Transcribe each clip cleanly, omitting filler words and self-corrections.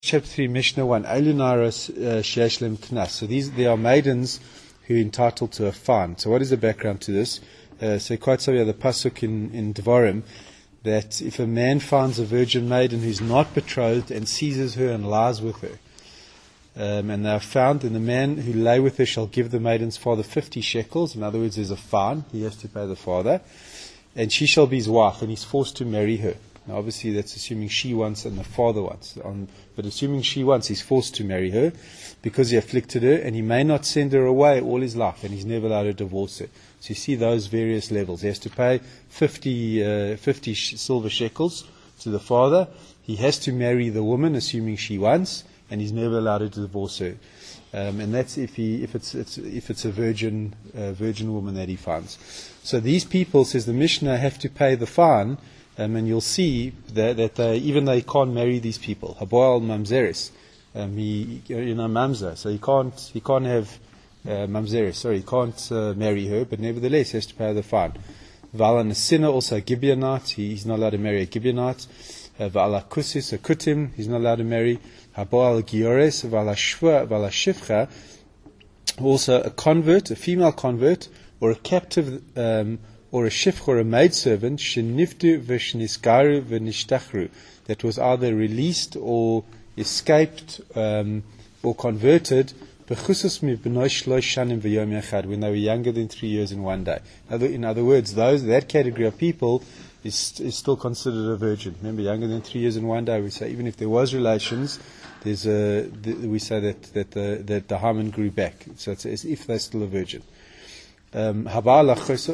Chapter 3, Mishnah 1, Elunaros Sheeshlem Knas. So they are maidens who are entitled to a fine. So what is the background to this? So quite so we have the pasuk in Dvarim, that if a man finds a virgin maiden who's not betrothed and seizes her and lies with her, and they are found, then the man who lay with her shall give the maiden's father 50 shekels. In other words, there's a fine. He has to pay the father. And she shall be his wife, and he's forced to marry her. Now, obviously, that's assuming she wants and the father wants. But assuming she wants, he's forced to marry her because he afflicted her, and he may not send her away all his life, and he's never allowed to divorce her. So you see those various levels. He has to pay 50 silver shekels to the father. He has to marry the woman, assuming she wants, and he's never allowed to divorce her. And that's if it's a virgin woman that he finds. So these people, says the Mishnah, have to pay the fine. And you'll see that they, even though he can't marry these people, Haboel Mamzeris, Mamza, so he can't have Mamzeris. Sorry, he can't marry her, but nevertheless he has to pay the fine. Vala Nasina, also a Gibeonite, he's not allowed to marry a Gibeonite. Vala Kusis, a Kutim, he's not allowed to marry. Haboel Giores, Vala Shifcha, also a convert, a female convert, or a captive. Or a shifch or a maidservant, sheniftu v'shniskaru v'nishtachru, that was either released or escaped or converted, b'chusus mibnoi shlosh shanim v'yom yachad, when they were younger than 3 years and 1 day. In other words, that category of people is still considered a virgin. Remember, younger than 3 years and 1 day, we say even if there was relations, we say that the hymen grew back. So it's as if they're still a virgin. So he doesn't have to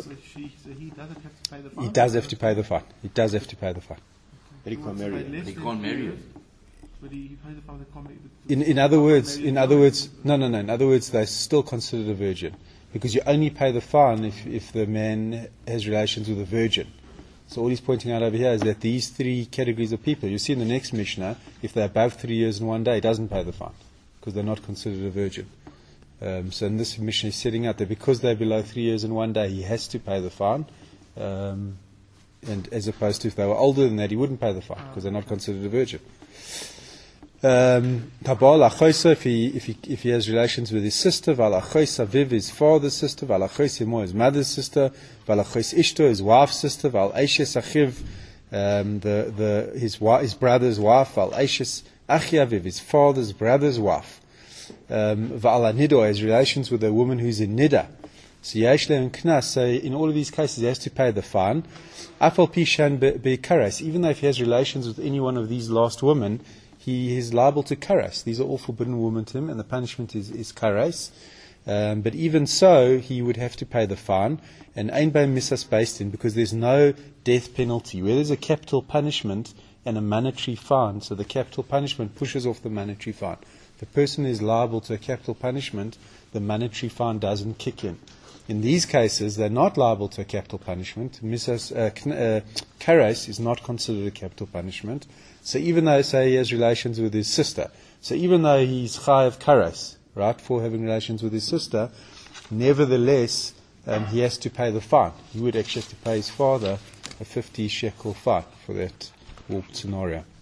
pay the fine? He does have to pay the fine. He does have to pay the fine. But he can't marry her. He can't marry her. But he pays the fine, they can't marry her. In other words, In other words, they're still considered a virgin. Because you only pay the fine if the man has relations with a virgin. So all he's pointing out over here is that these three categories of people, you see in the next Mishnah, if they're above 3 years and 1 day, he doesn't pay the fine. Because they're not considered a virgin. So in this Mishnah is setting out that because they're below 3 years and 1 day, he has to pay the fine. And as opposed to if they were older than that, he wouldn't pay the fine because they're not considered a virgin. Tabal achoisa, if he has relations with his sister, val achoisa viv, his father's sister, val achois imo, his mother's sister, val achois ishto, his wife's sister, val aishes achiv, his brother's wife, val aishes achiaviv, his father's brother's wife. Va'ala nido, has relations with a woman who's in nida. So Yeshlem Knas, so in all of these cases he has to pay the fine. Afal Pishan be-karas, even though if he has relations with any one of these last women, he is liable to karas. These are all forbidden women to him, and the punishment is karas. But even so, he would have to pay the fine. And ein beim misas beistin, because there's no death penalty. Where there's a capital punishment and a monetary fine, so the capital punishment pushes off the monetary fine. If a person is liable to a capital punishment, the monetary fine doesn't kick in. In these cases, they're not liable to a capital punishment. Kares is not considered a capital punishment. So even though, say, he has relations with his sister, so even though he's chayav kares, right, for having relations with his sister, nevertheless, he has to pay the fine. He would actually have to pay his father a 50 shekel fine for that scenario.